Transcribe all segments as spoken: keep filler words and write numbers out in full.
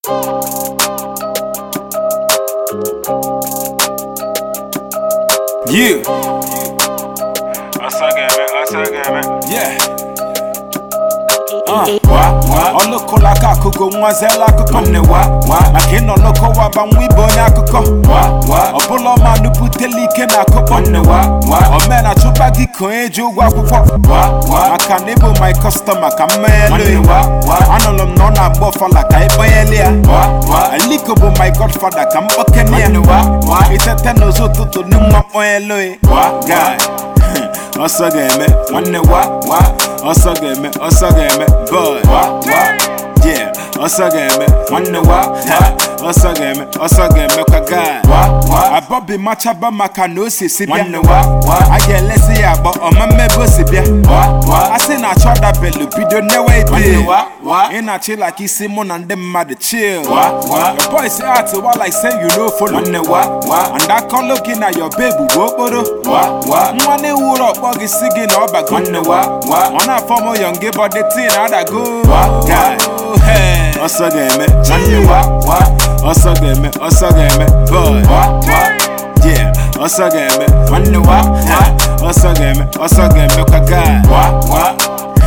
Yeah. Yeah. Uh, wa, wa. Oloko laka akuko mwazela akuko ne wa, wa. Makino loko wa bamwibo ne akuko wa, wa. Opolo manu butelike na akuko ne wa, wa. Omena chuba giko eju wa akuko wa, wa. Makanibu my customer kamele wa, wa. Anolom nona bofa laka iboyelia wa, wa. Alikobo my godfather kambokenia wa, wa. Itete nozo tutu ni mwa oyeloe wa, guy. Osageme, one wa wa. Osageme, Osageme, boy wa wa. Yeah, Osageme, one wa wa. Osageme, Osageme, kaga wa wa. Abobi machaba makano sisibia one wa wa. Agelesi abo omame bosibia wa wa. Asina choda belu bido newe ide one wa wa. Ina chill like isi mon and them mad chill wa wa. Your boy say out to what like say you know follow one wa wa. And I come looking at your baby woboro wa wa. Mwane uro bogi sigi no bago one wa wa. Ona formo young give but the thing ada go wa guy. Hey, Osageme, one wa wa. Osageme, Osageme, boy wa wa. Yeah, Osageme, one wa wa. Osageme, Osageme, kaga wa wa.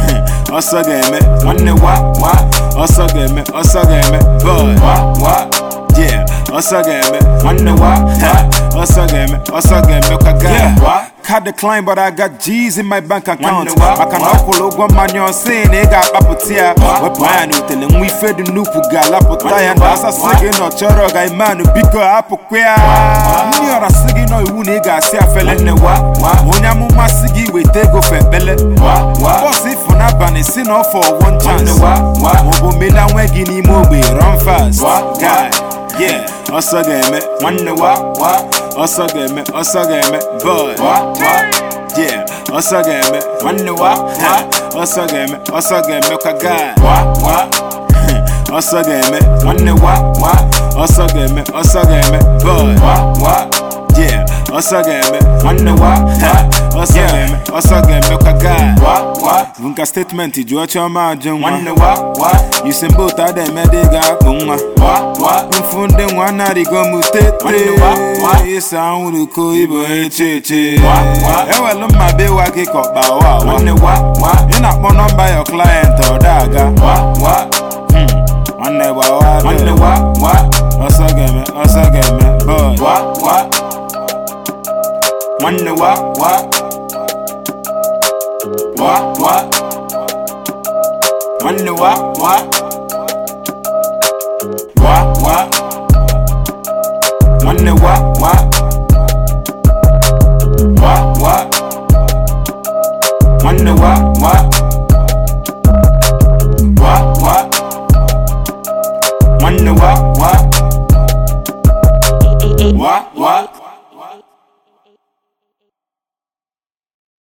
Osageme, one wa wa. Osageme, Osageme, boy wa wa. Yeah, Osageme, one wa wa. Osageme, Osageme, kaga wa. Card decline, but I got G's in my bank account. I can follow one man you're saying they got Lapotia. We're planning to tell him we fed the Nupu Galapotaya. And that's a second or Choro guy man, Biko Apoquia. You're a singing or Uniga, see a fella in the wa. Monamu Masigi, we take off a bellet. What's if for Nabani, sin off for one chance? Mobo Milan Wagini Mobi, run fast. Guy, yeah, Osageme, one wa wa. Osageme, Osageme, boy wa wa. Yeah, Osageme, one wa wa. Osageme, Osageme, kaga wa wa. Osageme, one wa wa. Osageme, Osageme, boy wa wa. Yeah, Osageme, one wa wa. Osageme, Osageme, kaga wa wa. Vunka statement ijuacho majun one wa wa. You sing both of them mediga kunwa wa wa. Mfunde mwana rigo mutete wa wa. Isa uruko ibo echeche wa wa. Ewe luma be wa kikoba wa one wa wa. Ina po number your client or daga wa wa. Hmm. One wa wa. One wa wa. Osageme, Osageme, boy wa wa. One wa wa. Wa wa. One wa wa. Wa wa. One wa wa.